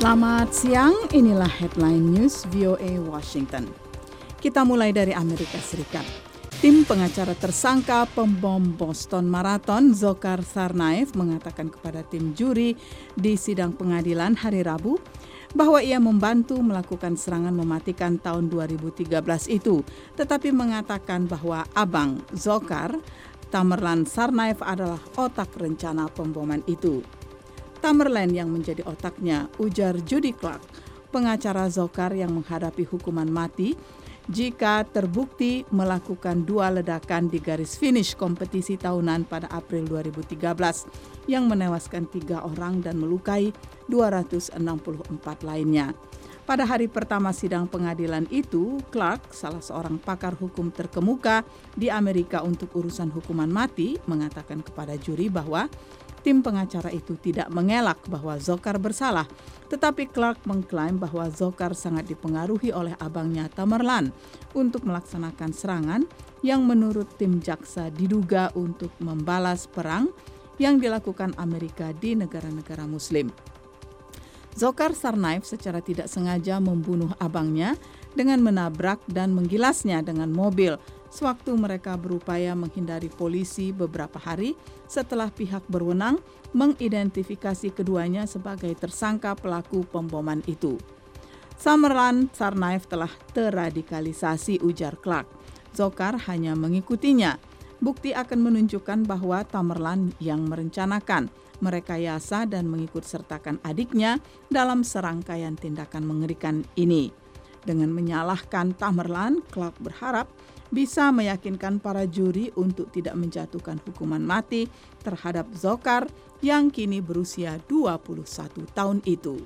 Selamat siang, inilah headline news VOA Washington. Kita mulai dari Amerika Serikat. Tim pengacara tersangka pembom Boston Marathon Dzhokhar Tsarnaev mengatakan kepada tim juri di sidang pengadilan hari Rabu bahwa ia membantu melakukan serangan mematikan tahun 2013 itu, tetapi mengatakan bahwa abang Dzhokhar, Tamerlan Tsarnaev adalah otak rencana pemboman itu. Tamerlan yang menjadi otaknya, ujar Judy Clark, pengacara Dzhokhar yang menghadapi hukuman mati jika terbukti melakukan 2 ledakan di garis finish kompetisi tahunan pada April 2013 yang menewaskan 3 orang dan melukai 264 lainnya. Pada hari pertama sidang pengadilan itu, Clark, salah seorang pakar hukum terkemuka di Amerika untuk urusan hukuman mati, mengatakan kepada juri bahwa tim pengacara itu tidak mengelak bahwa Dzhokhar bersalah, tetapi Clark mengklaim bahwa Dzhokhar sangat dipengaruhi oleh abangnya Tamerlan untuk melaksanakan serangan yang menurut tim jaksa diduga untuk membalas perang yang dilakukan Amerika di negara-negara Muslim. Dzhokhar Tsarnaev secara tidak sengaja membunuh abangnya dengan menabrak dan menggilasnya dengan mobil sewaktu mereka berupaya menghindari polisi beberapa hari setelah pihak berwenang mengidentifikasi keduanya sebagai tersangka pelaku pemboman itu. Tamerlan Tsarnaev telah terradikalisasi, ujar Clark. Dzhokhar hanya mengikutinya. Bukti akan menunjukkan bahwa Tamerlan yang merencanakan, merekayasa dan mengikut sertakan adiknya dalam serangkaian tindakan mengerikan ini. Dengan menyalahkan Tamerlan, Clark berharap bisa meyakinkan para juri untuk tidak menjatuhkan hukuman mati terhadap Dzhokhar yang kini berusia 21 tahun itu.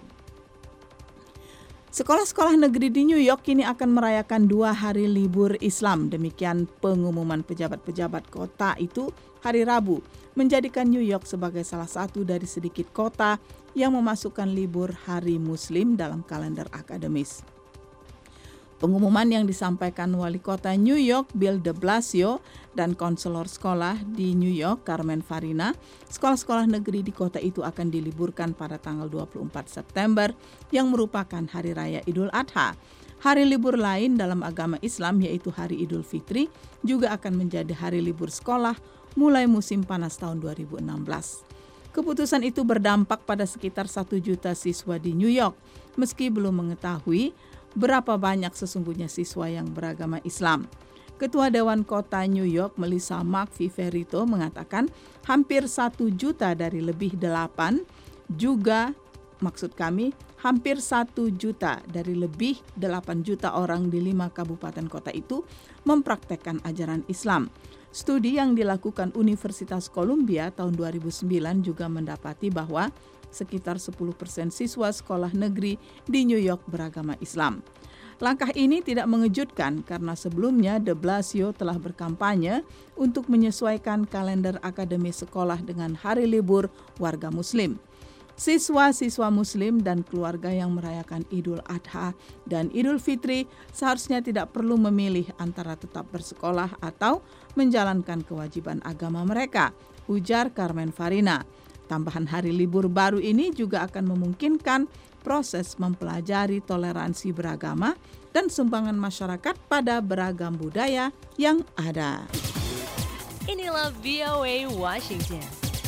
Sekolah-sekolah negeri di New York kini akan merayakan 2 hari libur Islam. Demikian pengumuman pejabat-pejabat kota itu hari Rabu, menjadikan New York sebagai salah satu dari sedikit kota yang memasukkan libur hari Muslim dalam kalender akademis. Pengumuman yang disampaikan Wali Kota New York Bill de Blasio dan konselor sekolah di New York Carmen Farina, sekolah-sekolah negeri di kota itu akan diliburkan pada tanggal 24 September yang merupakan Hari Raya Idul Adha. Hari libur lain dalam agama Islam yaitu Hari Idul Fitri juga akan menjadi hari libur sekolah mulai musim panas tahun 2016. Keputusan itu berdampak pada sekitar 1 juta siswa di New York, meski belum mengetahui berapa banyak sesungguhnya siswa yang beragama Islam. Ketua Dewan Kota New York, Melissa Mark-Viverito, mengatakan hampir 1 juta dari lebih 8 juga, hampir 1 juta dari lebih 8 juta orang di 5 kabupaten kota itu mempraktekkan ajaran Islam. Studi yang dilakukan Universitas Columbia tahun 2009 juga mendapati bahwa sekitar 10% siswa sekolah negeri di New York beragama Islam. Langkah ini tidak mengejutkan karena sebelumnya de Blasio telah berkampanye untuk menyesuaikan kalender akademis sekolah dengan hari libur warga Muslim. Siswa-siswa Muslim dan keluarga yang merayakan Idul Adha dan Idul Fitri seharusnya tidak perlu memilih antara tetap bersekolah atau menjalankan kewajiban agama mereka, ujar Carmen Farina. Tambahan hari libur baru ini juga akan memungkinkan proses mempelajari toleransi beragama dan sumbangan masyarakat pada beragam budaya yang ada. Inilah VOA Washington.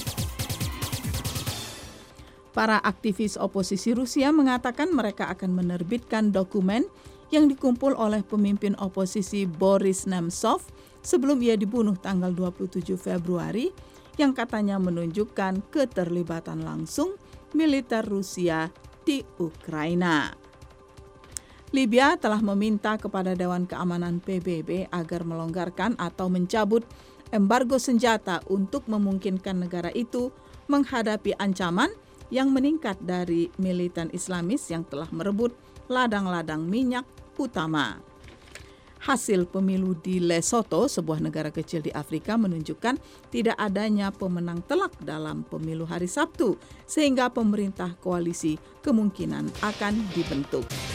Para aktivis oposisi Rusia mengatakan mereka akan menerbitkan dokumen yang dikumpul oleh pemimpin oposisi Boris Nemtsov sebelum ia dibunuh tanggal 27 Februari yang katanya menunjukkan keterlibatan langsung militer Rusia di Ukraina. Libya telah meminta kepada Dewan Keamanan PBB agar melonggarkan atau mencabut embargo senjata untuk memungkinkan negara itu menghadapi ancaman yang meningkat dari militan Islamis yang telah merebut ladang-ladang minyak utama. Hasil pemilu di Lesotho, sebuah negara kecil di Afrika, menunjukkan tidak adanya pemenang telak dalam pemilu hari Sabtu, sehingga pemerintah koalisi kemungkinan akan dibentuk.